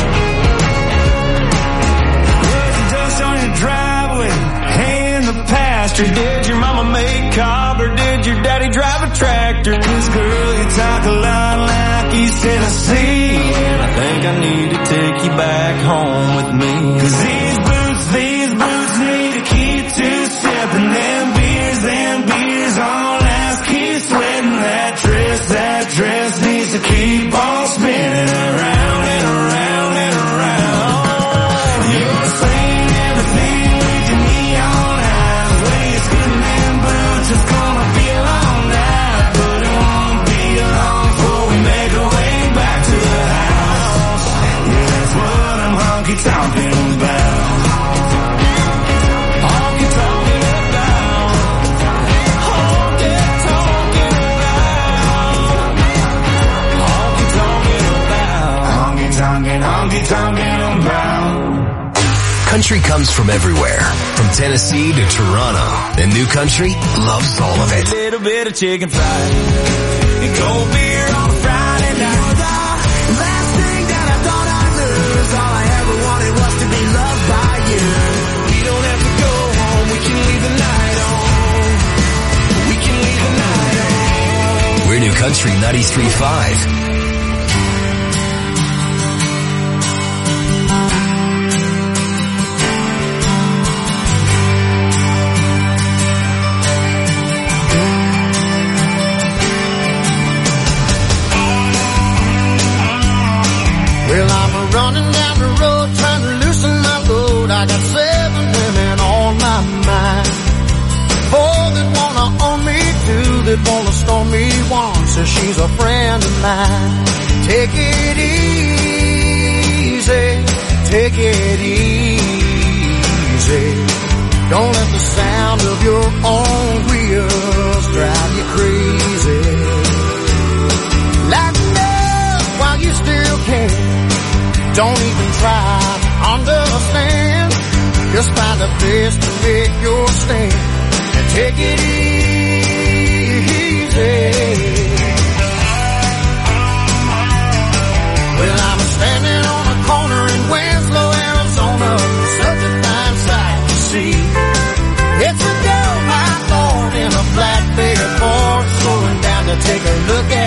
Was the dust on your driveway? Hay in the pasture? Did your mama make cobbler? Did your daddy drive a tractor? 'Cause girl, you talk a lot like East Tennessee, and I think I need to take you back home with me. 'Cause these boots need to keep two-stepping. Them beers on ice, keep sweating. That dress needs to keep on spinning around and around and around. You're saying everything with your neon eyes. Way you're scooting them boots, it's gonna be a long night, but it won't be long before we make our way back to the house. Yeah, that's what I'm honky-tonking about. Honky-tonking about. Honky-tonking about. Honky-tonking about. Honky-tonking about. Country comes from everywhere, from Tennessee to Toronto, and New Country loves all of it. A little bit of chicken fried and cold beer on a Friday night. Last thing that I thought I'd lose, all I ever wanted was to be loved by you. We don't have to go home, we can leave the night on. We can leave the night on. We're New Country 93.5. Well, I'm running down the road trying to loosen my load. I got 7 women on my mind. 4 that wanna own me, 2 that wanna storm me. 1 says she's a friend of mine. Take it easy, take it easy. Don't let the sound of your own wheels drive you crazy. Lighten up while you still can. Don't even try to understand. Just find a place to make your stand and take it easy. Well, I'm standing on a corner in Winslow, Arizona. Such a fine sight to see. It's a Del-Mar Ford in a flatbed Ford, slowing down to take a look at